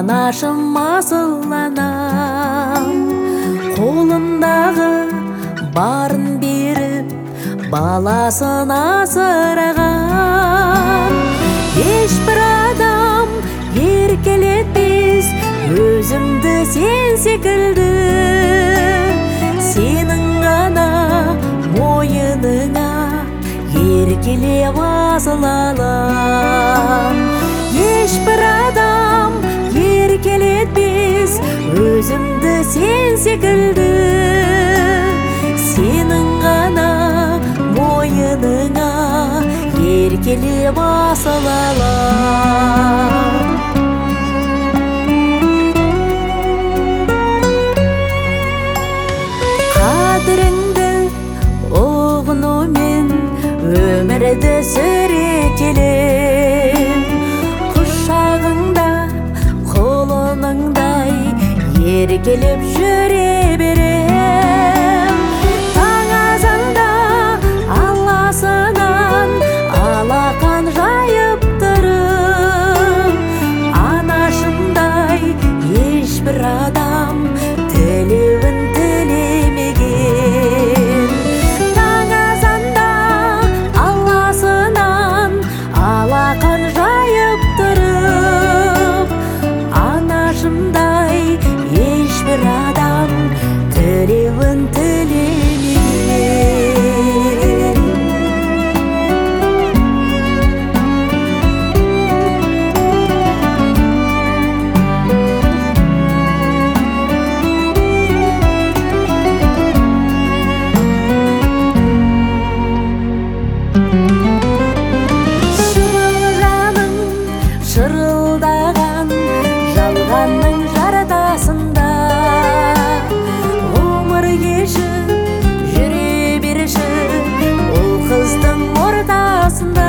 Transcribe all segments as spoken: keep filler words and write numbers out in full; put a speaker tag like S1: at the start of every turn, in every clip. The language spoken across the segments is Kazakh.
S1: анашым асыл анам, қолындағы барын беріп баласын асыраған. Ешбір адам еркелетпес өзімді сен секілді, сенің ғана мойыныңа еркелеп асыл алам. Ешбір адам еркелетпес өзімді сен секілді, сенің ғана мойыныңа еркелеп асыл алам. Қадіріңді ұғынумен өмірді сүре келем, құшағыңда құлыныңдай еркелеп жүре берем. Таң азанда аласынан алақан жайып тұрып, анашымдай ешбір адам тілеуін тілемеген. Таң азанда аласынан алақан жайып тұрып, анашымдай ешбір адам тілеуін тілемеген. Шырылжаның шырылдаған жалғанның жартасында, ғұмыр кешіп жүре берші ол қыздың ортасында.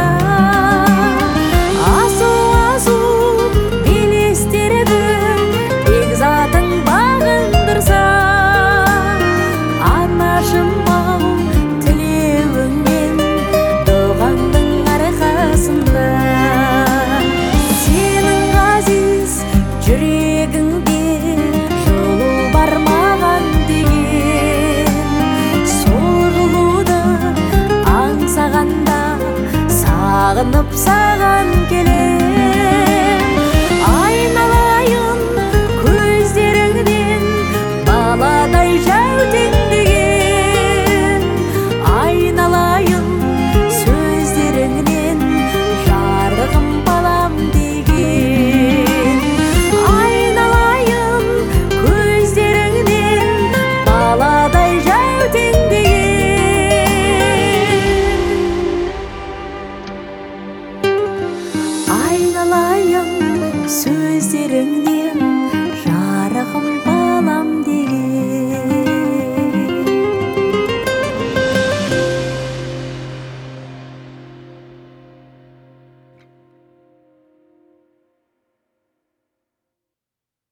S1: Асу-асу белестерді бекзатың бағындырса, анашым-ау тілеуіңмен дұғаңның арқасында. Сенің ғазиз жүрегіңде жылу бар маған деген, сол жылуды аңсағанда сағынып саған келем.